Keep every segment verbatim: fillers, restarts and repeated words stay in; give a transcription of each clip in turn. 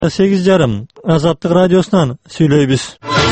сегиз жарым Азаттык радиосунан сүйлөйбүз.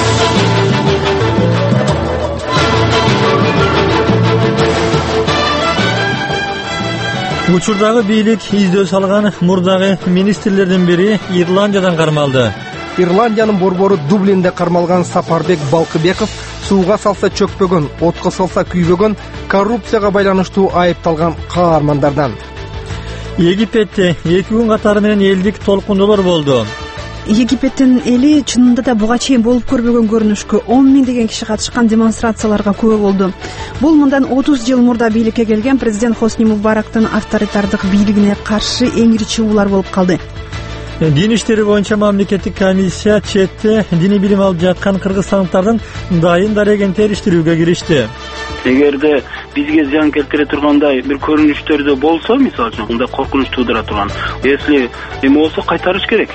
Учурдагы бийлик издөө салган мурдагы министрлердин бири Ирландиядан кармалды. Ирландиянын борбору Дублинде кармалган Сапарбек Балкыбеков сууга салса чөкпөгөн, отко салса күйбөгөн, коррупцияга байланыштуу айыпталган каармандардан. Египетте эки күн катары менен элдик толкундолор болду. Египеттин эли чынында да буга чейин болуп көрбөгөн көрүнүшкө он миңдеген киши катышкан демонстрацияларга күбө болду. Бул мындан отуз жыл мурда бийликке келген президент Хосни Мубарактын авторитардык бийлигине каршы эң ири чыгуулар болуп калды. Дин иштери боюнча мамлекеттик комиссия четте диний билим алып жаткан кыргызстандыктардын дайын дарегин териштирүүгө киришти. Эгерде бизге зыян келтире тургандай бир көрүнүштөрдө болсо, мисалы үчүн, мындай коркунуч туудура турган, если эме болсо кайтарыш керек.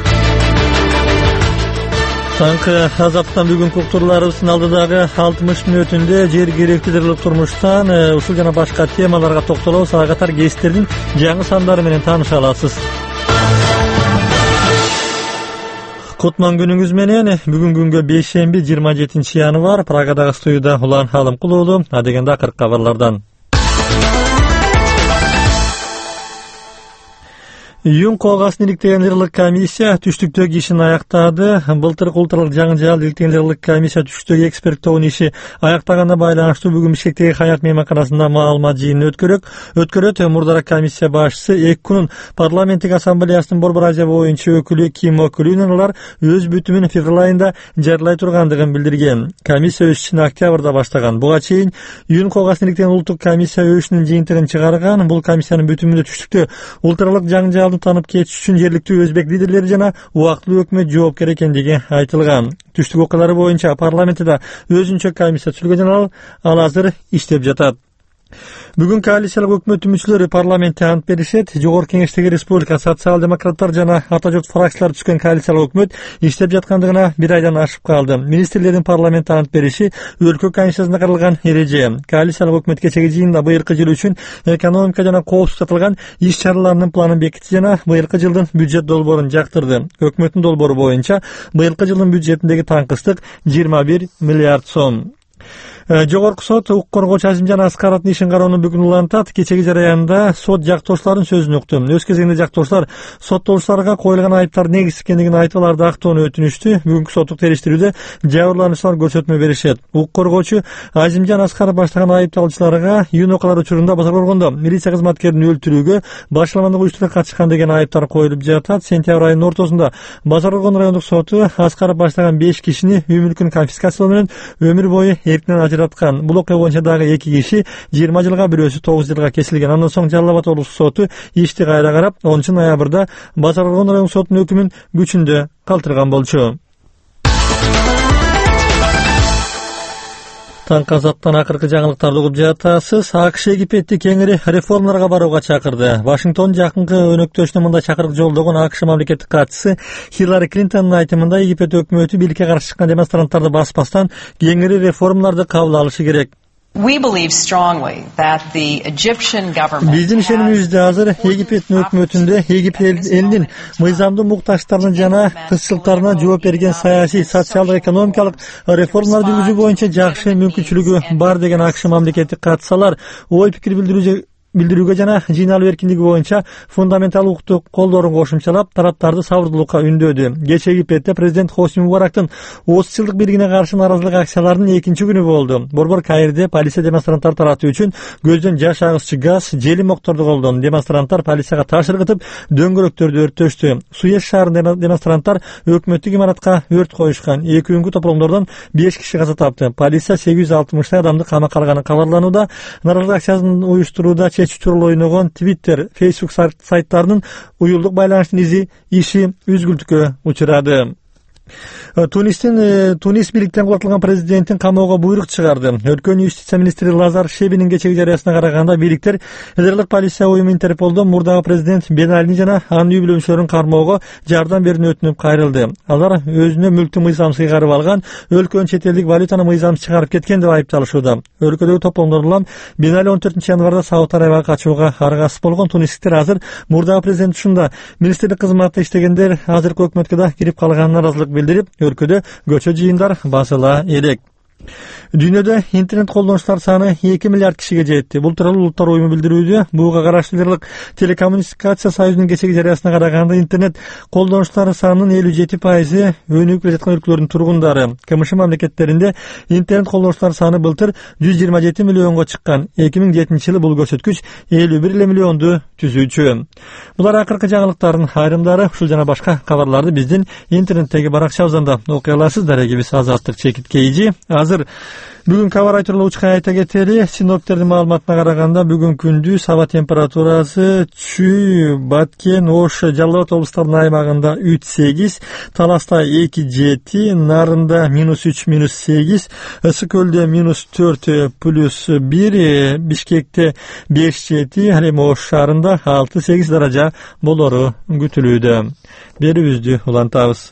Таңкы Азаттан бүгүнкү уктурууларыбыздын алдыдагы алтымыш мүнөтүндө жер керектүүлүк турмуштан ушул жана башка темаларга токтолобуз. Ага катар гезиттердин жаңы сандары менен тааныша аласыз. Кутман күнүңүз менен. Бүгүн күнгө бейшемби жыйырма жетинчи январь. Прагадагы студияда Улан Алымкулуулу. Адегенде акыркы кабарлардан. Июнь коогасын иликтеген ырлык комиссия түштүктөгү ишин аяктады. Былтыркы улуттук жаңжал иликтеген ырлык комиссия түштүктөгү эксперт тобунун иши аяктаганына байланыштуу бүгүн Бишкектеги Хаят мейманканасында маалымат жыйынын өткөрөк. Өткөрөт мурдараак комиссия башчысы эки күнүн парламенттик ассамблеясынын Борбор Азия боюнча өкүлү Ким Окулунун алар өз бүтүмүн февраль айында жарыялай тургандыгын билдирген. Комиссия өз ишин октябрда баштаган. Буга чейин июнь коогасын иликтеген улуттук комиссия өшүнүн жыйынтыгын чыгарган. Бул комиссиянын бүтүмүндө түштүктө улуттук жаңжал танып кетиш үчүн жергиликтүү өзбек лидерлери жана убактылуу өкмөт жоопкер экендиги айтылган. Түштүк окуялары боюнча парламентте өзүнчө комиссия түзүлгөн жана ал азыр иштеп жатат. Бүгүн коалициялык өкмөттүн мүчөлөрү парламентте ант беришет. Жогорку кеңештеги республика социал-демократтар жана ата журт фракциялары түшкөн коалициялык өкмөт иштеп жаткандыгына бир айдан ашып калды. Министрлердин парламентте ант бериши өлкө конституциясында каралган эреже. Коалициялык өкмөт кечеги жыйында быйылкы жыл үчүн экономика жана коопсуздукка аталган иш чараларынын планын бекитти жана быйылкы жылдын бюджет долбоорун жактырды. Өкмөттүн долбоору боюнча быйылкы жылдын бюджетиндеги таңкыстык жыйырма бир миллиард сом. Жогорку сот укук коргоочу Азимжан Аскаровдун ишин кароону бүгүн улантат. Кечеги жараянда сот жактоочулардын сөзүн укту. Өз кезегинде жактоочулар соттолуучуларга коюлган айыптар негизсиз экендигин айтып, аларды актоону өтүнүштү. Бүгүнкү соттук териштирүүдө жабырлануучулар көрсөтмө беришет. Укук коргоочу Азимжан Аскаров баштаган айыпталуучуларга июнь окуялар учурунда базар болгондо милиция кызматкерин өлтүрүүгө, башаламандык уюштурууга катышкан деген айыптар коюлуп жатат. Сентябрь айынын ортосунда Базар болгон райондук соту Аскаров баштаган беш кишини үй мүлкүн конфискациялоо менен өмүр бою эркинен ажыраткан. Бул окуя боюнча дагы эки киши жыйырма жылга, бирөөсү тогуз жылга кесилген. Андан соң Жалал Абад облустук соту ишти кайра карап, онунчу ноябрда Базар болгон райондук сотунун өкүмүн күчүндө калтырган болчу. Таңкы Азаттан акыркы жаңылыктарды угуп жатасыз. АКШ Египетти кеңири реформаларга барууга чакырды. Вашингтон жакынкы өнөктөшүнө мындай чакырык жолдогон АКШ мамлекеттик катчысы Хиллари Клинтондун айтымында Египет өкмөтү бийликке каршы чыккан демонстранттарды баспастан кеңири реформаларды кабыл алышы керек. Биздин ишенимибизде азыр Египеттин өкмөтүндө Египет элинин мыйзамдуу муктаждыктарына жана кызчылыктарына жооп берген саясий, социалдык, экономикалык реформаларды жүргүзүү боюнча жакшы мүмкүнчүлүгү бар деген АКШ мамлекеттик катчысалар ой пикир билдирүү билдирүүгө жана жыйналуу эркиндиги боюнча фундаментал укуктук колдоорун кошумчалап, тараптарды сабырдуулукка үндөдү. Кече Египетте президент Хосни Мубарактын отуз жылдык бийлигине каршы нааразылык акцияларынын экинчи күнү болду. Борбор Каирде полиция демонстранттар таратуу үчүн көздөн жаш агызчы газ, желим окторду колдону. Демонстранттар полицияга таш ыргытып, дөңгөлөктөрдү өрттөштү. Суэц шаарында демонстранттар өкмөттүк имаратка өрт коюшкан. Эки күнгү топломдордон беш киши каза тапты. Полиция сегиз жүз алтымыштай адамды камакка алганы кабарланууда. Нааразылык акциясын уюштурууда туралы ойногон Twitter, Facebook сайттарынын уюлдук байланыштын изи иши үзгүлтүккө учурады. Тунистин Тунис бийликтен кулатылган президенттин камоого буйрук чыгарды. Өлкөнүн юстиция министри Лазар Шебинин кечеги жарыясына караганда бийликтер Федералдык полиция уюму Интерполдон мурдагы президент Бен Алини жана анын үй бүлөмчөлөрүн кармоого жардам берүүнү өтүнүп кайрылды. Алар өзүнө мүлктү мыйзам кыйгарып алган, өлкөнүн чет элдик валютаны мыйзам чыгарып кеткен деп айыпталышууда. Өлкөдөгү топломдор улам Бен Али он төртүнчү январда Сауд Арабияга качууга аргасыз болгон. Тунистиктер азыр мурдагы президент ушунда министрлик кызматында иштегендер азыркы өкмөткө да кирип калганына ыраазылык билдирип, өлкөдө көчө жыйындар басыла элек. Дүйнөдө интернет колдонуучулар саны эки миллиард кишиге жетти. Бул тууралуу Улуттар уюму билдирүүдө. Буга караштуу Федералдык телекоммуникация союзунун кечеги жарыясына караганда интернет колдонуучулар санынын элүү жети пайызы өнүгүп келе жаткан өлкөлөрдүн тургундары. КМШ мамлекеттеринде интернет колдонуучулар саны былтыр жүз жыйырма жети миллионго чыккан. эки миң жетинчи жылы бул көрсөткүч элүү бир эле миллионду түзүүчү. Булар акыркы жаңылыктардын айрымдары. Ушул жана башка кабарларды биздин интернеттеги баракчабыздан да окуй аласыздар. Эгебиз Азаттык Чекиткейжи. Азыр бүгүн кабар айтырлуу учка айта кетели. Синоптиктердин маалыматына караганда бүгүн күндүз аба температурасы Чүй, Баткен, Ош, Жалал Абад облустарынын аймагында үч сегиз, Таласта эки жети, Нарында минус үч минус сегиз, Ысык көлдө минус төрт плюс бир, Бишкекте беш жети, ал эми Ош шаарында алты сегиз даража болору күтүлүүдө. Берүүбүздү улантабыз.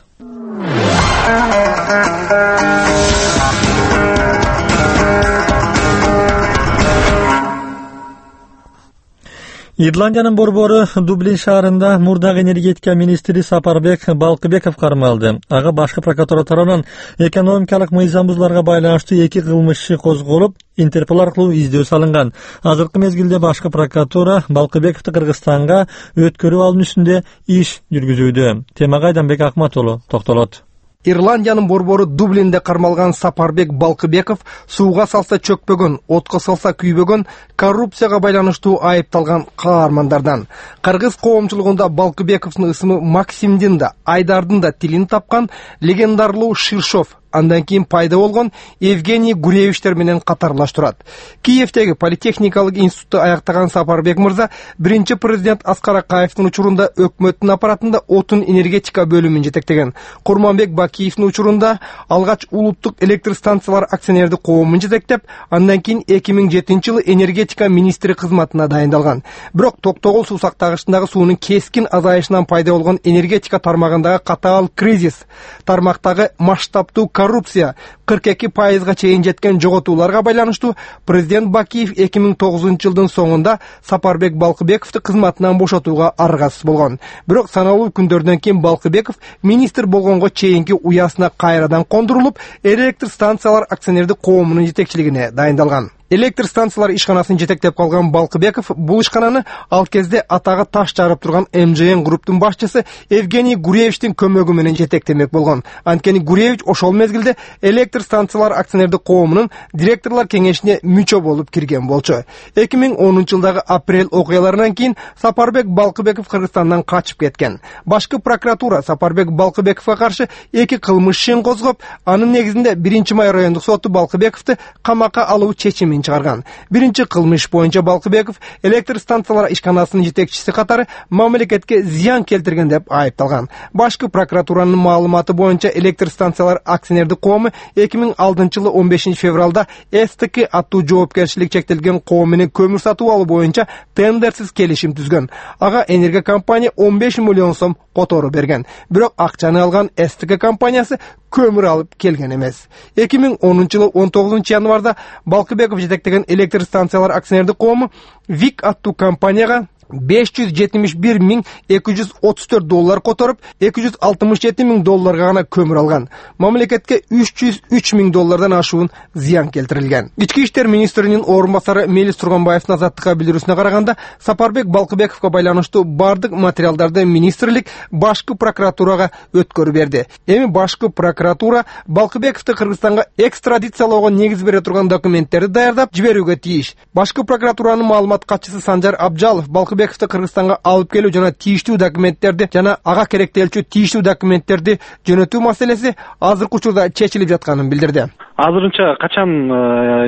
Ирландиянын борбору Дублин шаарында мурдагы энергетика министри Сапарбек Балкыбеков кармалды. Ага башкы прокуратура тарабынан экономикалык мыйзам бузууларга байланыштуу эки кылмыш козголуп, Интерпол аркылуу издөө салынган. Азыркы мезгилде башкы прокуратура Балкыбековду Кыргызстанга өткөрүп алуу үстүндө иш жүргүзүүдө. Темага Айданбек Акматулу токтолот. Ирландиянын борбору Дублинде кармалган Сапарбек Балкыбеков сууга салса чөкпөгөн, отко салса күйбөгөн, коррупцияга байланыштуу айыпталган каармандардан. Кыргыз коомчулугунда Балкыбековдун ысымы Максимдин да, Айдардын да тилин тапкан легендарлуу Ширшов, андан кийин пайда болгон Евгений Гуревичтер менен катарлаш турат. Киевдеги политехникалык институтту аяктаган Сапарбек мырза биринчи президент Аскар Акаевдин учурунда өкмөттүн аппаратында отун энергетика бөлүмүн жетектеген. Курманбек Бакиевдин учурунда алгач улуттук электр станциялар акционердик коомун жетектеп, андан кийин эки миң жетинчи жылы энергетика министри кызматына дайындалган. Бирок Токтогул суу сактагычындагы суунун кескин азайышынан пайда болгон энергетика тармагындагы катаал кризис, тармактагы масштабтуу коррупция кырк эки пайызга чейин жеткен жоготууларга байланыштуу президент Бакиев эки миң тогузунчу жылдын соңунда Сапарбек Балкыбековду кызматынан бошотууга аргасыз болгон. Бирок саналуу күндөрдөн кийин Балкыбеков министр болгонго чейинки уясына кайрадан кондурулуп, электр станциялар акционердик коомунун жетекчилигине дайындалган. Электр станциялар ишканасын жетектеп калган Балкыбеков бул ишкананы ал кезде атагы таш жарып турган эм жэ эн групптун башчысы Евгений Гуревичтин көмөгү менен жетектемек болгон. Анткени Гуревич ошол мезгилде электр станциялар акционердик коомунун директорлор кеңешине мүчө болуп кирген болчу. эки миң онунчу жылдагы апрель окуяларынан кийин Сапарбек Балкыбеков Кыргызстандан качып кеткен. Башкы прокуратура Сапарбек Балкыбековго каршы эки кылмыш ишин козгоп, анын негизинде биринчи май райондук соту Балкыбековду камакка алуу чечимин чыгарган. Биринчи кылмыш боюнча Балкыбеков электр станциялар ишканасынын жетекчиси катары мамлекетке зыян келтирген деп айыпталган. Башкы прокуратуранын маалыматы боюнча электр станциялар акционердик коому эки миң алтынчы жылы он бешинчи февралда эс тэ ка аттуу жоопкерчилик чектелген коом менен көмүр сатып алуу боюнча тендерсиз келишим түзгөн. Ага энергия компания он беш миллион сом котору берген. Бирок акчаны алган эс тэ ка компаниясы көмүр алып келген эмес. эки миң онунчу жылы он тогузунчу январда Балкыбеков жетектеген электр станциялар акционердик коому ВИК аттуу компанияга беш жүз жетимиш бир миң эки жүз отуз төрт доллар которуп, эки жүз алтымыш жети миң долларга гана көмүр алган. Мамлекетке үч жүз үч миң доллардан ашуун зыян келтирилген. Ички иштер министринин орун басары Мелис Турганбаевдин Азаттыкка билдирүүсүнө караганда, Сапарбек Балкыбековго байланыштуу бардык материалдарды министрлик башкы прокуратурага өткөрүп берди. Эми башкы прокуратура Балкыбековду Кыргызстанга экстрадициялоого негиз бере турган документтерди даярдап жиберүүгө тийиш. Башкы прокуратуранын маалымат катчысы Санжар Абжалов Балкыбековду Кыргызстанга алып келүү жана тийиштүү документтерди жана ага керектелчү тийиштүү документтерди жөнөтүү маселеси азыркы учурда чечилип жатканын билдирди. Азырынча качан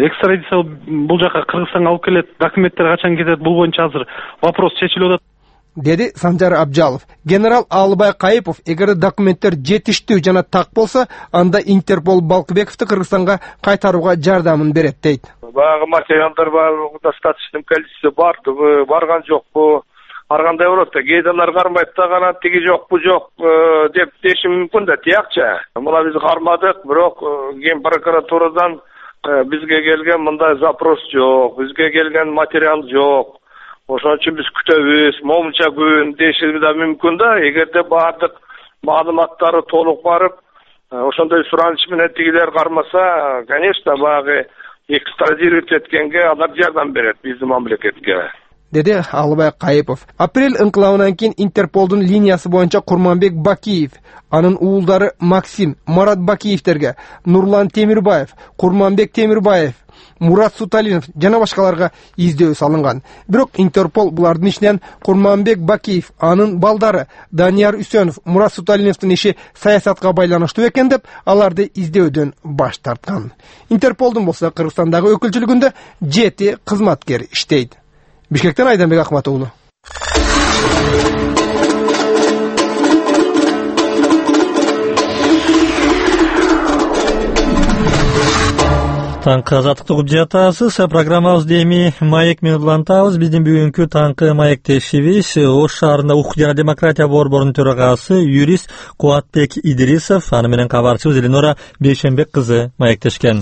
экстрадиция бул жака Кыргызстанга алып келет, документтер качан кетет, бул боюнча азыр вопрос чечилип атат. деди Санжар Абжалов. Генерал Алыбай Кайыпов эгер документтер жетиштүү жана так болсо, анда Интерпол Балкыбековду Кыргызстанга кайтарууга жардамын берет дейт. Баягы материалдар бар, достаточный количество бардыбы, барган жокпу, ар кандай болот да, кээделер кармайт да, гана тиги жок, бу жок деп деши мүмкүн да, тиякчы. Мына биз кармадык, бирок ген прокуратурадан бизге келген мындай запрос жок, бизге келген материал жок. Ошон үчүн биз күтөбүз, момунча күн деши да мүмкүн да, эгерде баардык маалыматтары толук барып, ошондой сураныч менен тигилер кармаса, конечно, баягы экстрадировать эткенге алар жардам берет биздин мамлекетке, деди Алыбай Кайыпов. Апрель ыңкылабынан кийин Интерполдун линиясы боюнча Курманбек Бакиев, анын уулдары Максим, Марат Бакиевтерге, Нурлан Темирбаев, Курманбек Темирбаев, Мурат Суталинов жана башкаларга издөө салынган. Бирок Интерпол булардын ичинен Курманбек Бакиев, анын балдары Данияр Үсөнов, Мурат Суталиновдун иши саясатка байланыштуу экен деп, аларды издөодөн баш тарткан. Интерполдун болсо Кыргызстандагы өкүлчүлүгүндө жети кызматкер иштейт. Бишкектен Айданбек Акмат уулу. Таңкы азаттыкты угуп жатасыз. Программабызды эми маек менен улантабыз. Биздин бүгүнкү таңкы маектешибиз Ош шаарында укук жана демократия борборунун төрагасы юрист Кубатбек Идрисов, аны менен кабарчыбыз Эленора Бейшенбек кызы маектешкен.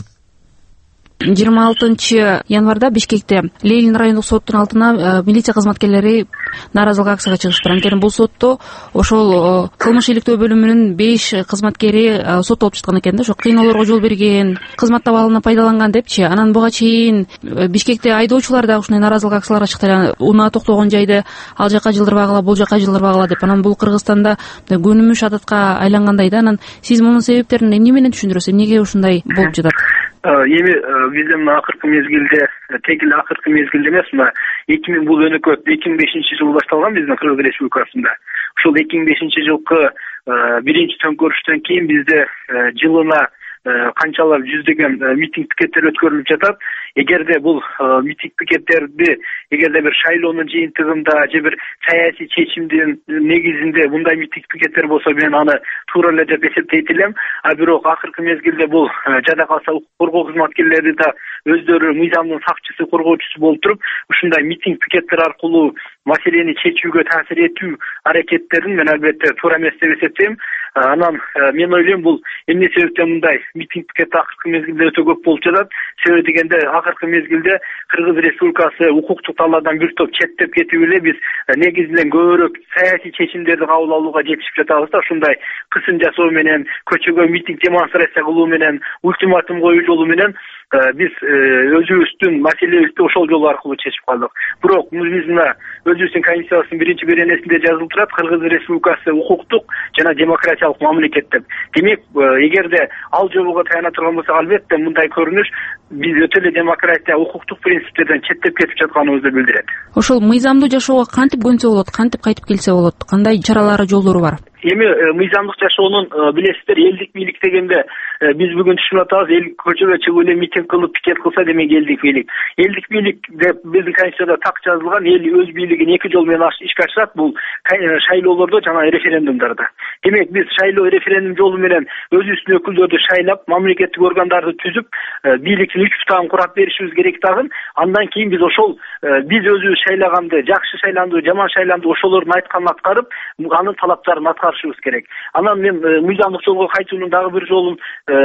жыйырма алтынчы январда Бишкекте Ленин райондук соттун алдына милиция кызматкерлери нааразылык акцияга чыгышты. Анткени бул сотто ошол кылмыш иликтөө бөлүмүнүн беш кызматкери соттолуп жаткан экен да, ошо кыйноолорго жол берген, кызмат абалына пайдаланган депчи. Анан буга чейин Бишкекте айдоочулар дагы ушундай нааразылык акцияларга чыкты. Унаа токтогон жайды ал жака жылдырбагыла, бул жака жылдырбагыла деп. Анан бул Кыргызстанда көнүмүш адатка айлангандай да. Анан сиз мунун себептерин эмне менен түшүндүрөсүз? Эмнеге ушундай болуп жатат? Эми бизде мына акыркы мезгилде, тек эле акыркы мезгилде эмес, мына эки миң бул өнөкөт эки миң бешинчи жылы башталган биздин Кыргыз Республикасында. Ушул эки миң бешинчи жылкы биринчи төңкөрүштөн кийин бизде жылына канчалап жүздөгөн митинг пикеттер өткөрүлүп жатат. Эгерде бул митинг пикеттерди эгерде бир шайлоонун жыйынтыгында же бир саясий чечимдин негизинде мындай митинг пикеттер болсо, мен аны туура эле деп эсептейт элем. А бирок акыркы мезгилде бул жада калса укук коргоо кызматкерлери да өздөрү мыйзамдын сакчысы, коргоочусу болуп туруп, ушундай митинг пикеттер аркылуу маселени чечүүгө таасир этүү аракеттерин мен албетте туура эмес деп эсептейм. Анан мен ойлойм, бул эмне себептен мындай митинг пикет акыркы мезгилде өтө көп болуп жатат. Себеби дегенде акыркы мезгилде Кыргыз Республикасы укуктук талаабдан бир топ четтеп кетип эле биз негизинен көбүрөөк саясий чечимдерди кабыл алууга жетишип жатабыз да. Ушундай кысым жасоо менен, көчөгө митинг демонстрация кылуу менен, ультиматум коюу жолу менен биз өзүбүздүн маселебизди ошол жол аркылуу чечип калдык. Бирок биз мына өзүбүздүн конституциябыздын биринчи беренесинде жазылып турат, Кыргыз Республикасы укуктук жана демократиялык мамлекет деп. Демек, эгерде ал жобого таяна турган болсок, албетте мындай көрүнүш биз өтө эле демократия, укуктук принциптерден четтеп кетип жатканыбызды билдирет. Ошол мыйзамдуу жашоого кантип көнсө болот, кантип кайтып келсе болот, кандай чаралары, жолдору бар? Эми мыйзамдык жашоонун билесиздер, элдик бийлик дегенде биз бүгүн түшүнүп атабыз, эл көчөгө чыгып эле митинг кылып пикет кылса, демек элдик бийлик. Элдик бийлик деп биздин конституцияда так жазылган, эл өз бийлигин эки жол менен ишке ашырат, бул шайлоолордо жана референдумдарда. Демек биз шайлоо, референдум жолу менен өзүбүздүн өкүлдөрдү шайлап, мамлекеттик органдарды түзүп, бийликтин үч бутагын курап беришибиз керек дагы. Андан кийин биз ошол биз өзүбүз шайлаганды, жакшы шайланды, жаман шайланды, ошолордун айтканын аткарып, анын талаптарын аткарышыбыз керек. Анан мен мыйзамдык жолго кайтуунун дагы бир жолун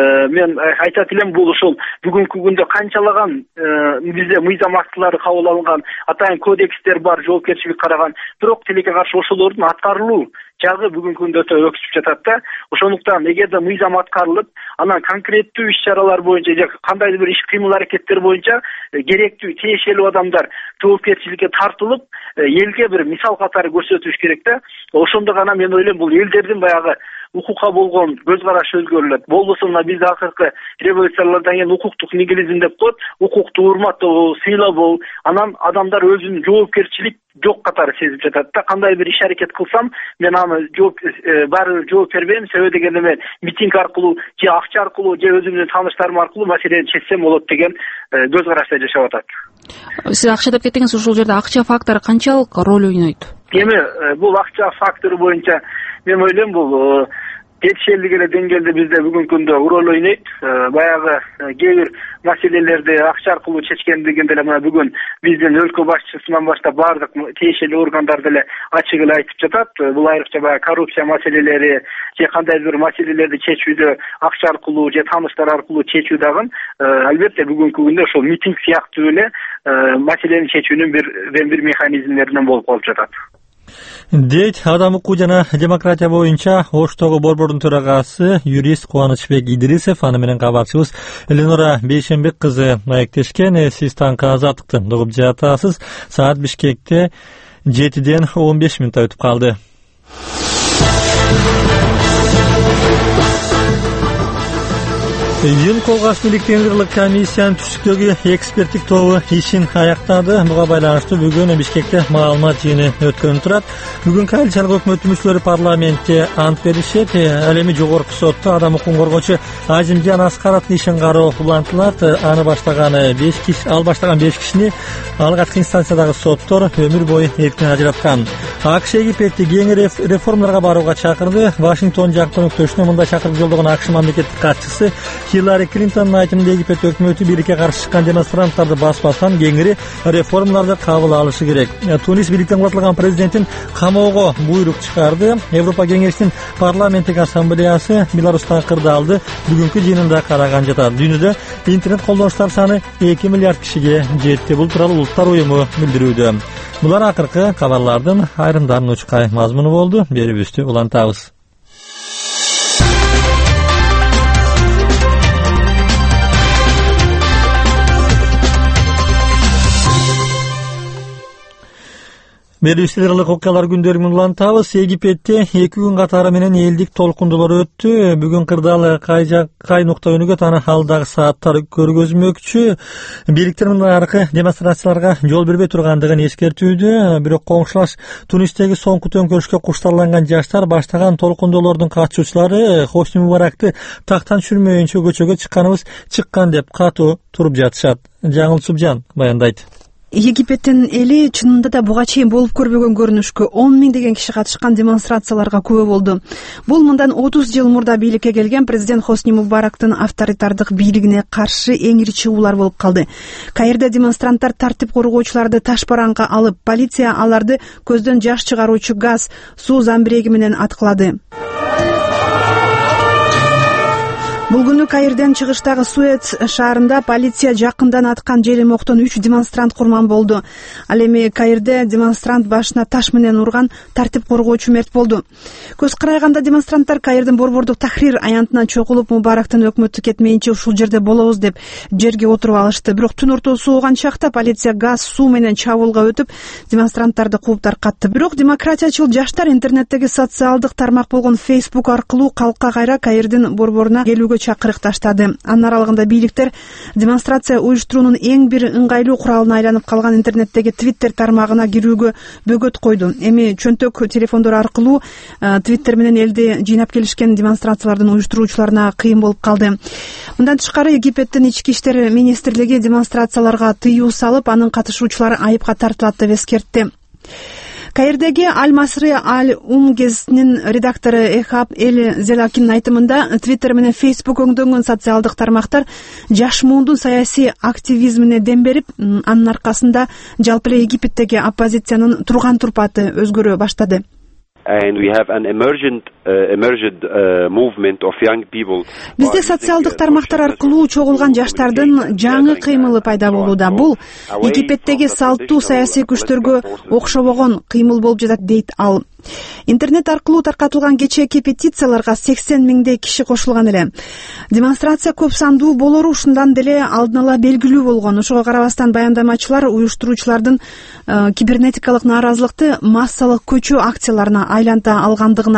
мен айтат элем, бул ошол бүгүнкү күндө канчалаган бизде мыйзам актылары кабыл алынган, атайын кодекстер бар, жоопкерчилик караган, бирок тилекке каршы ошолордун аткарылуу жагы бүгүнкү күндө өтө өксүп жатат да. Ошондуктан эгерде мыйзам аткарылып, анан конкреттүү иш-чаралар боюнча же кандайдыр бир иш-кыймыл аракеттер боюнча керектүү тиешелүү адамдар жоопкерчиликке тартылып, элге бир мисал катары көрсөтүш керек да. Ошондо гана мен ойлойм, бул элдердин баягы укукка болгон көз караш өзгөрүлөт. Болбосо мына бизде акыркы революциялардан кийин укуктук нигилизм деп коет, укукту урматтоо, сыйлабоо, анан адамдар өзүнүн жоопкерчилик жок катары сезип жатат да. Кандай бир иш аракет кылсам, мен аны жооп баары жооп бербейм, себеби дегенде мен митинг аркылуу же акча аркылуу же өзүмдүн тааныштарым аркылуу маселени чечсем болот деген көз карашта жашап атат. Сиз акча деп кеттиңиз, ушул жерде акча фактору канчалык роль ойнойт? Эми бул акча фактору боюнча мен ойлойм бул жетишерлик эле деңгээлде бизде бүгүнкү күндө роль ойнойт. Баягы кээ бир маселелерди акча аркылуу чечкендигинде эле мына бүгүн биздин өлкө башчысынан баштап баардык тиешелүү органдар деле ачык эле айтып жатат. Бул айрыкча баягы коррупция маселелери же кандайдыр бир маселелерди чечүүдө акча аркылуу же тааныштар аркылуу чечүү дагы албетте бүгүнкү күндө ошол митинг сыяктуу эле маселени чечүүнүн бир бир механизмдеринен болуп калып жатат. Дейт Адам укук жана демократия боюнча Оштогу борбордун төрагасы юрист Кубанычбек Идрисов, аны менен кабарчыбыз Эленора Бейшенбек кызы маектешкен. Сиз таңкы азаттыкты угуп жатасыз. Саат Бишкекте жетиден он беш мүнөт өтүп калды. Ел колгаш иликтендирилик комиссиянын түштүктөгү эксперттик тобу ишин аяктады. Буга байланыштуу бүгүн Бишкекте маалымат жыйыны өткөн турат. Бүгүн коалициялык өкмөт мүчөлөрү парламентте ант беришет. Ал эми жогорку сотто адам укугун коргоочу Азимжан Аскаровдун ишин кароо улантылат. Аны баштаган беш киши, ал баштаган беш кишини алгачкы инстанциядагы соттор өмүр бою эрктен ажыраткан. АКШ Египетти кеңири реформаларга барууга чакырды. Вашингтон жактан өктөшүнө мындай чакырып жолдогон АКШ мамлекеттик катчысы Хиллари Клинтондун айтымында Египет өкмөтү бийликке каршы чыккан демонстранттарды баспастан кеңири реформаларды кабыл алышы керек. Тунис бийликтен кулатылган президентин камоого буйрук чыгарды. Европа кеңешинин парламенттик ассамблеясы Беларустан кырдаалды бүгүнкү жыйынында караган жатат. Дүйнөдө интернет колдонуштар саны эки миллиард кишиге жетти. Бул тууралуу Улуттар уюму билдирүүдө. Булар акыркы кабарлардын айрымдарынын учкай мазмуну болду. Берүүбүздү улантабыз. Берүүчүлөрүлүк окуялар күндөрүн улантабыз. Египетте эки күн катары менен элдик толкундулар өттү. Бүгүн кырдаалы кай нукта өнүгөт, аны алдагы сааттар көргөзмөкчү. Бийликтер мындан аркы демонстрацияларга жол бербей тургандыгын эскертүүдө. Бирок коңшулаш Тунистеги соңку төңкөрүшкө куштарланган жаштар баштаган толкундоолордун катышуучулары Хосни Мубаракты тактан түшүрмөйүнчө көчөгө чыкканыбыз чыккан деп катуу туруп жатышат. Жаңыл Субжан баяндайт. Египеттин эли чынында да буга чейин болуп көрбөгөн көрүнүшкө он миңдеген киши катышкан демонстрацияларга күбө болду. Бул мындан отуз жыл мурда бийликке келген президент Хосни Мубарактын авторитардык бийлигине каршы эң ири чыгуулар болуп калды. Каирде демонстранттар тартип коргоочуларды таш бараңга алып, полиция аларды көздөн жаш чыгаруучу газ, суу замбиреги менен аткылады. Бул күнү Каирден чыгыштагы Суэц шаарында полиция жакындан аткан желим октон үч демонстрант курман болду. Ал эми Каирде демонстрант башына таш менен урган тартип коргоочу мерт болду. Көз карайганда демонстранттар Каирдин борбордук Тахрир аянтынан чогулуп, Мубарактын өкмөтү кетмейинче ушул жерде болобуз деп жерге отуруп алышты. Бирок түн ортосу сууган чакта полиция газ, суу менен чабуулга өтүп, демонстранттарды кууп таркатты. Бирок демократиячыл жаштар интернеттеги социалдык тармак болгон Facebook аркылуу калкка кайра Каирдин борборуна келүүгө чакырык таштады. Анын аралыгында бийликтер демонстрация уюштуруунун эң бир ыңгайлуу куралына айланып калган интернеттеги Twitter тармагына кирүүгө бөгөт койду. Эми чөнтөк телефондор аркылуу Twitter менен элди жыйнап келишкен демонстрациялардын уюштуруучуларына кыйын болуп калды. Мындан тышкары Египеттин ички иштер министрлиги демонстрацияларга тыюу салып, анын катышуучулары айыпка тартылат деп эскертти. Каирдеги Аль-Масри Аль-Ум гезитинин редактору Эхаб Эль Зелакинин айтымында Twitter менен Facebook өңдөнгөн социалдык тармактар жаш муундун саясий активизмине дем берип, анын аркасында жалпы эле Египеттеги оппозициянын турган турпаты өзгөрө баштады. And we have an emergent uh, emergent uh, movement of young people. Бизде социалдык тармактар аркылуу чогулган жаштардын жаңы кыймылы пайда болууда. Бул Египеттеги салттуу саясий күчтөргө окшобогон кыймыл болуп жатат, дейт ал. Интернет аркылуу таркатылган кечээки петицияларга сексен миңдей киши кошулган эле. Демонстрация көп сандуу болору ушундан деле алдын ала белгилүү болгон. Ошого карабастан баяндамачылар уюштуруучулардын кибернетикалык нааразылыкты массалык көчүү акцияларына айланта алгандыгына таң беришти.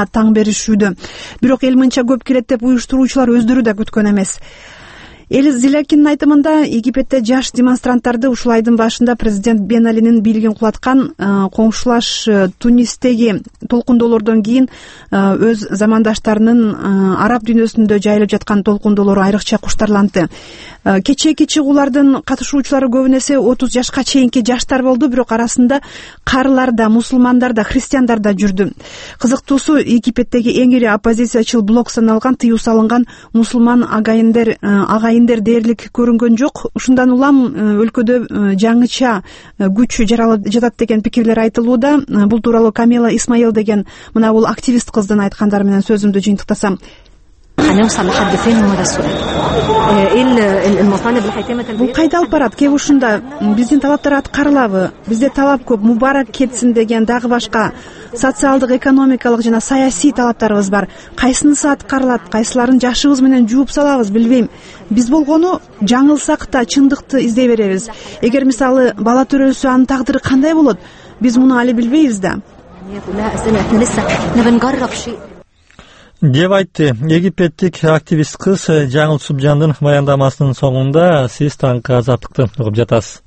беришүүдө. Бирок эл мынча көп келет деп уюштуруучулар өздөрү да күткөн эмес. Эл Зилекинин айтымында Египетте жаш демонстранттарды ушул айдын башында президент Бен Алинин бийлигин кулаткан коңшулаш Тунистеги толкундоолордон кийин өз замандаштарынын араб дүйнөсүндө жайылып жаткан толкундоолору айрыкча куштарланды. Кечээки чыгуулардын катышуучулары көбүн эсе отуз жашка чейинки жаштар болду, бирок арасында карылар да, мусулмандар да, христиандар да жүрдү. Кызыктуусу, Египеттеги эң ири оппозициячыл блок саналган тыюу салынган мусулман агайындер агайындер дээрлик көрүнгөн жок. Ушундан улам өлкөдө жаңыча күч жаралып жатат деген пикирлер айтылууда. Бул тууралуу Камила Исмаил деген мына бул активист кыздын айткандары менен сөзүмдү жыйынтыктасам. Бул кайда алып барат? Кеп ушунда биздин талаптар аткарылабы? Бизде талап көп, мубарак кетсин деген дагы башка социалдык, экономикалык жана саясий талаптарыбыз бар. Кайсынысы аткарылат, кайсыларын жашыбыз менен жууп салабыз, билбейм. Биз болгону жаңылсак да чындыкты издей беребиз. Эгер мисалы бала төрөлсө анын тагдыры кандай болот? Биз муну али билбейбиз да. деп айтты египеттик активист кыз. Жаңыл Субжандын баяндамасынын соңунда сиз таңкы азаттыкты угуп жатасыз.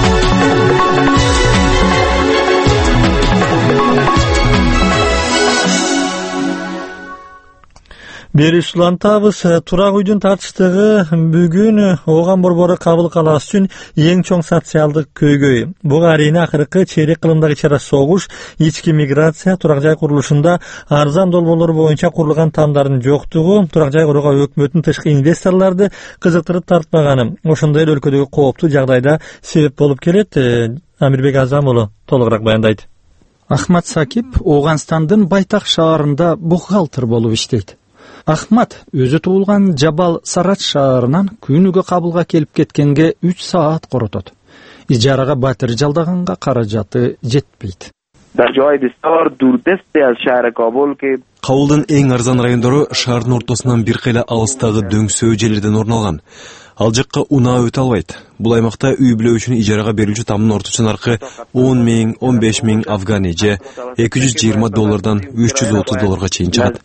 Бериш улантабыз. Турак үйдүн тартыштыгы бүгүн Ооган борбору кабыл каласы үчүн эң чоң социалдык көйгөй. Буга арийне акыркы чейрек кылымдагы чара согуш, ички миграция, турак жай курулушунда арзан долбоорлор боюнча курулган тамдардын жоктугу, турак жай курууга өкмөттүн тышкы инвесторлорду кызыктырып тартпаганы, ошондой эле өлкөдөгү кооптуу жагдайда себеп болуп келет. Амирбек Азам уулу толугураак баяндайт. Ахмат Сакип Ооганстандын байтак шаарында бухгалтер болуп иштейт. Ахмат өзү туулган Жабал Сарач шаарынан күнүгө кабылга келип кеткенге үч саат коротот. Ижарага батир жалдаганга каражаты жетпейт. Кабылдын эң арзан райондору шаардын ортосунан бир кыйла алыстагы дөңсөө жерлерден орун алган. Ал жакка унаа өтө албайт. Бул аймакта үй бүлө үчүн ижарага берилүүчү тамдын орточо наркы он миң, он беш миң афгани же эки жүз жыйырма доллардан үч жүз отуз долларга чейин чыгат.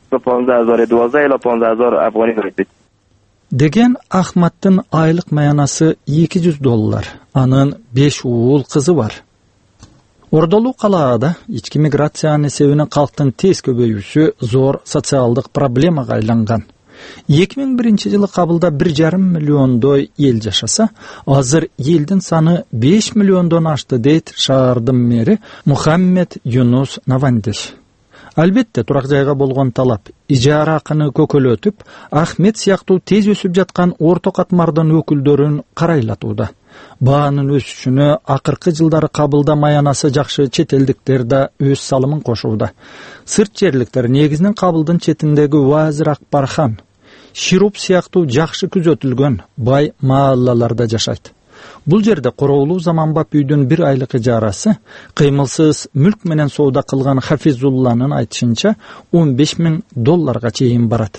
Деген Ахматтын айлык маянасы эки жүз доллар. Анын беш уул кызы бар. Ордолуу калаада ички миграциянын эсебинен калктын тез көбөйүүсү зор социалдык проблемага айланган. эки миң биринчи жылы кабылда бир жарым миллиондой эл жашаса, азыр элдин саны беш миллиондон ашты дейт шаардын мэри Мухаммед Юнус Навандеш. Албетте турак жайга болгон талап ижара акыны көкөлөтүп, Ахмет сыяктуу тез өсүп жаткан орто катмардын өкүлдөрүн карайлатууда. Баанын өсүшүнө акыркы жылдары кабылда маянасы жакшы чет элдиктер да өз салымын кошууда. Сырт жерликтер негизинен кабылдын четиндеги Уазир Акбархан, Шируп сыяктуу жакшы күзөтүлгөн бай мааллаларда жашайт. Бул жерде короолуу заманбап үйдүн бир айлык ижарасы кыймылсыз мүлк менен соода кылган Хафизулланын айтышынча он беш миң долларга чейин барат.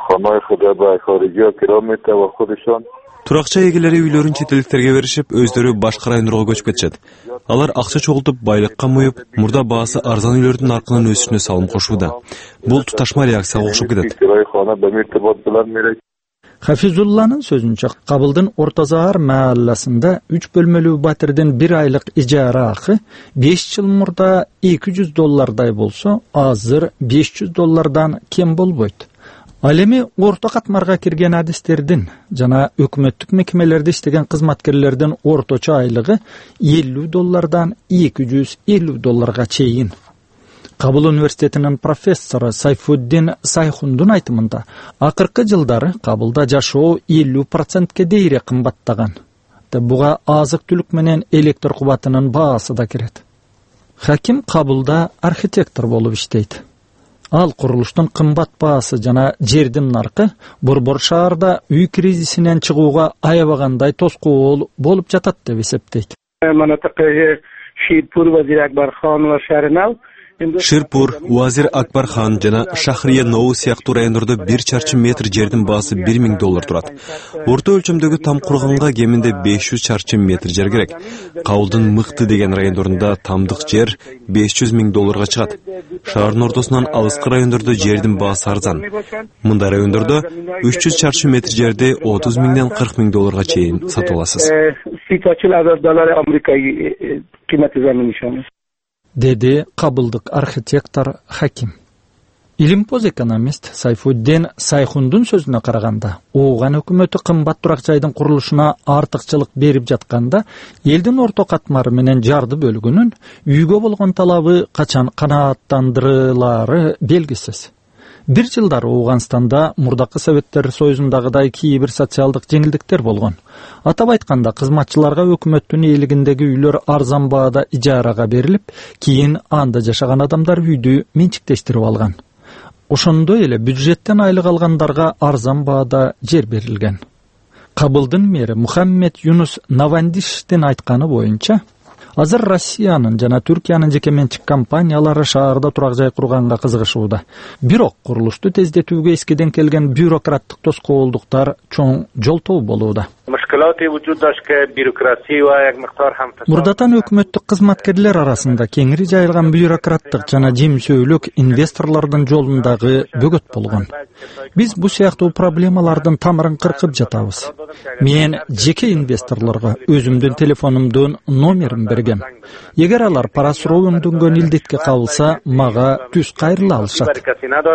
Туракча эгелери үйлөрүн чет элдиктерге беришип, өздөрү башка райондорго көчүп кетишет. Алар акча чогултуп, байлыкка муюп, мурда баасы арзан үйлөрдүн наркынын өсүшүнө салым кошууда. Бул туташма реакцияга окшоп кетет. Хафизулланын сөзүнчө, Кабылдын Ортозаар маалласында үч бөлмөлүү батирдин бир айлык ижара акы беш жыл мурда эки жүз доллардай болсо, азыр беш жүз доллардан кем болбойт. Ал эми орто катмарга кирген адистердин жана өкмөттүк мекемелерде иштеген кызматкерлердин орточо айлыгы элүү доллардан эки жүз элүү долларга чейин. Кабыл университетинин профессору Сайфуддин Сайхундун айтымында, акыркы жылдары Кабылда жашоо элүү процентке дейре кымбаттаган. Буга азык-түлүк менен электр кубатынын баасы да кирет. Хаким Кабылда архитектор болуп иштейт. Ал курулуштун кымбат баасы жана жердин наркы Борбор шаарда үй кризисинен чыгууга аябагандай тоскоол болуп жатат деп эсептейт. Ширпур, Уазир Акбар хан жана Шахрия Ноу сыяктуу райондордо бир чарчы метр жердин баасы бир миң доллар турат. Орто өлчөмдөгү там курганга кеминде беш жүз чарчы метр жер керек. Кабылдын мыкты деген райондорунда тамдык жер беш жүз миң долларга чыгат. Шаардын ортосунан алыскы райондордо жердин баасы арзан. Мындай райондордо үч жүз чарчы метр жерди отуз миңден кырк миң долларга чейин сатып аласыз. Dedi Kabıldık arxitektor Hakim. Ilimpoz ekonomist Sayfuddin Sayxundun sözüne qaraganda, oğan hökümeti qımbat turak jaydın quruluşuna artıqçılık berip jatkanda, eldin orta katmары menen jardı bölgünün үйгө болгон talabı kaçan kanaattandırılары belgisiz. Bir жылдар Оуганстанда мурдакы Советтер Союзундагыдай кийбир социалдык жеңилдиктер болгон. Атап айтканда, кызматчыларга өкмөттүн ээлигиндеги үйлөр арзан баада ижарага берилип, кийин анда жашаган адамдар үйдү менчиктештирип алган. Ошондой эле бюджеттен айлык алгандарга арзан баада жер берилген. Кабылдын мэри Мухаммед Юнус Навандиштин айтканы боюнча, азыр Россиянын жана Түркиянын жекеменчик компаниялары шаарда турак жай курганга кызыгышууда. Бирок курулушту тездетүүгө эскиден келген бюрократтык тоскоолдуктар чоң жолтоо болууда. Мурдатан өкмөттүк кызматкерлер арасында кеңири жайылган бюрократтык жана жемсөөлүк инвесторлордун жолундагы бөгөт болгон. Биз бу сыяктуу проблемалардын тамырын кыркып жатабыз. Мен жеке инвесторлорго өзүмдүн телефонумдун номерин бергем. Эгер алар пара суроондөнгөн илдетке кабылса, мага түз кайрыла алышат.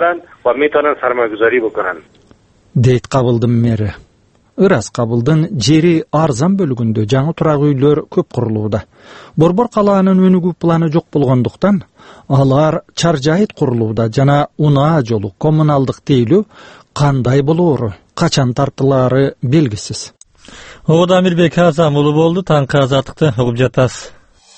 Дейт Кабылдын мэри. Ырас Кабылдын жери арзан бөлүгүндө жаңы турак үйлөр көп курулууда. Борбор калаанын өнүгүү планы жок болгондуктан, алар чаржайыт курулууда жана унаа жолу, коммуналдык тейлөө кандай болоору, качан тартылаары белгисиз. Ода Амирбек Азам улуу болду, таңкы азаттыкты угуп жатасыз.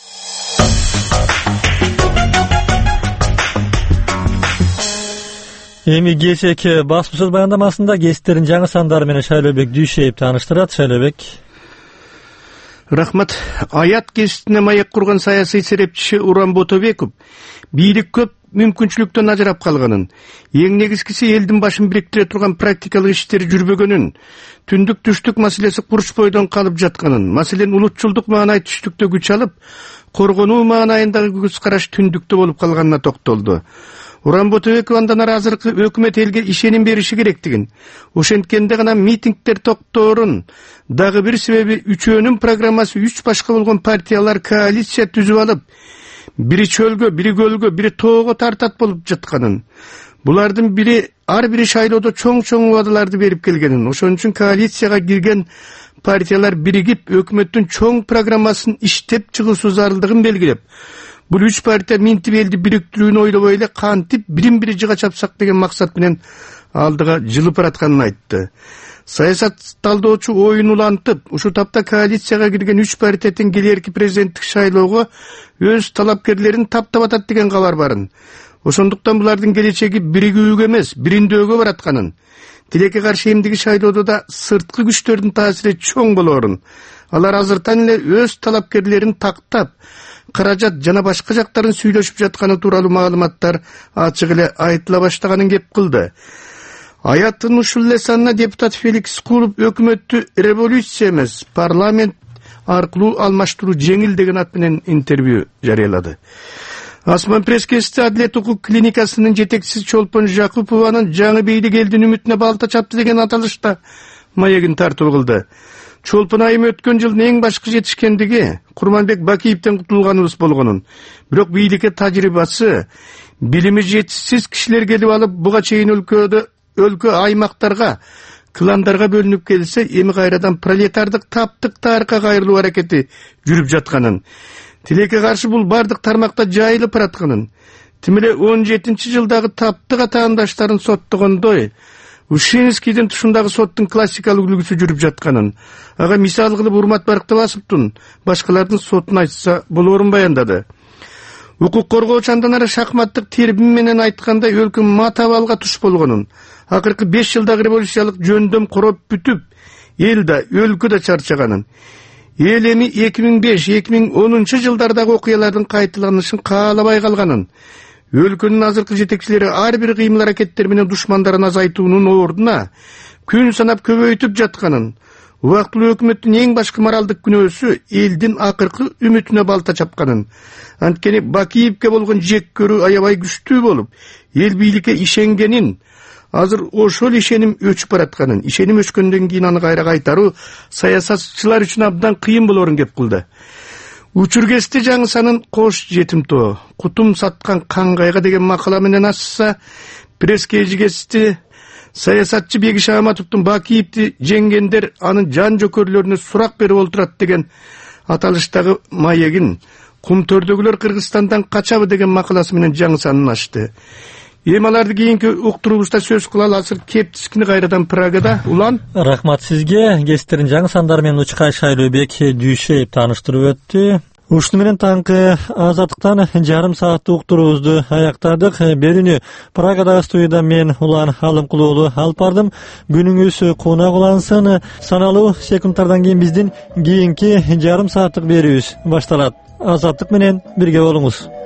Эми кечээки баспасөз баяндамасында гестердин жаңы сандары менен Шайлообек Дүйшеев тааныштырат. Шайлообек. Рахмат. Аят кеситине маек курган саясий серепчи Уран Ботобеков бийлик көп мүмкүнчүлүктөн ажырап калганын, эң негизгиси элдин башын бириктире турган практикалык иштер жүрбөгөнүн, түндүк түштүк маселеси курчпойдон калып жатканын, маселен улутчулдук маанай түштүктө күч алып, коргонуу маанайындагы көз караш түндүктө болуп калганына токтолду. Уран Ботобеков андан ары азыркы өкмөт элге ишеним бериши керектигин, ошенткенде гана митингдер токторун, дагы бир себеби үчөөнүн программасы үч башка болгон партиялар коалиция түзүп алып, бири чөлгө, бири көлгө, бири тоого тартат болуп жатканын, булардын бири ар бири шайлоодо чоң-чоң убадаларды берип келгенин, ошон үчүн коалицияга кирген партиялар биригип өкмөттүн чоң программасын иштеп чыгуусу зарылдыгын белгилеп, бул үч партия минтип элди бириктирүүнү ойлобой эле кантип бирин-бири жыга чапсак деген максат менен алдыга жылып баратканын айтты. Саясат талдоочу оюн улантып, ушу тапта коалицияга кирген үч партиянын келерки президенттик шайлоого өз талапкерлерин таптап атат деген кабар барын. Ошондуктан булардын келечеги биригүүгө эмес, бириндөөгө баратканын, тилекке каршы эмдиги шайлоодо да сырткы күчтөрдүн таасири чоң болоорун, алар азыртан эле өз талапкерлерин тактап, каражат жана башка жактарын сүйлөшүп жатканы тууралуу маалыматтар ачык эле айтыла баштаганын кеп кылды. Аяттын ушул эле санына депутат Феликс Кулов өкмөттү революция эмес, парламент аркылуу алмаштыруу жеңил деген ат менен интервью жарыялады. Асман пресс-кесте Адилет укук клиникасынын жетекчиси Чолпон Жакупованын жаңы бийлик элдин үмүтүнө балта чапты деген аталышта маегин тартуу кылды. Чолпон айым өткөн жылдын эң башкы жетишкендиги Курманбек Бакиевден кутулганыбыз болгонун. Бирок бийликке тажрыйбасы, билими жетишсиз кишилер келип алып, буга чейин өлкөдө өлкө аймактарга, кландарга бөлүнүп келсе, эми кайрадан пролетардык таптык тарыхка кайрылуу аракети жүрүп жатканын, тилекке каршы бул бардык тармакта жайылып баратканын, тим эле он жетинчи жылдагы таптык атаандаштарын соттогондой, Ушинскийдин тушундагы соттун классикалык үлгүсү жүрүп жатканын, ага мисал кылып Урмат Барктыбасовдун башкалардын сотун айтса болоорун баяндады. Укук коргоочу андан ары шахматтык термин менен айтканда өлкө матабалга туш болгонун, акыркы беш жылдагы революциялык жөндөм короп бүтүп, эл да өлкө да чарчаганын, эл эми эки миң беш эки миң онунчу жылдардагы окуялардын кайталанышын каалабай калганын, өлкөнүн азыркы жетекчилери ар бир кыймыл аракеттер менен душмандарын азайтуунун ордуна күн санап көбөйтүп жатканын, убактылуу өкмөттүн эң башкы моралдык күнөөсү элдин акыркы үмүтүнө балта чапканын, анткени Бакиевке болгон жек көрүү аябай күчтүү болуп, эл бийликке ишенгенин, азыр ошол ишеним өчүп баратканын, ишеним өчкөндөн кийин аны кайра кайтаруу саясатчылар үчүн абдан кыйын болорун кеп кылды. Учургесте жаңысанын кош жетимтоо, кутум саткан каңгайга деген макала менен ачса, преске эжигести саясатчы Беги Шааматовдун Бакиевди жеңгендер анын жан жөкөрлөрүнө сурак берип олтурат деген аталыштагы маегин кумтөрдөгүлөр Кыргызстандан качабы деген макаласы менен жаңысанын ачты. Эми аларды кийинки уктуруубузда сөз кылалы. Азыр кептискини кайрадан Прагада. Улан. Рахмат сизге. Гестерин жаңы сандар менен Учкай Шайлообек Дүйшеев тааныштырып өттү. Ушуну менен таңкы азаттыктан жарым сааттык уктуруубузду аяктадык. Берүүнү Прагадагы студияда мен Улан Алымкул уулу алып бардым. Күнүңүз кунак улансын. Саналуу секундтардан кийин биздин кийинки жарым сааттык берүүбүз башталат. Азаттык менен бирге болуңуз.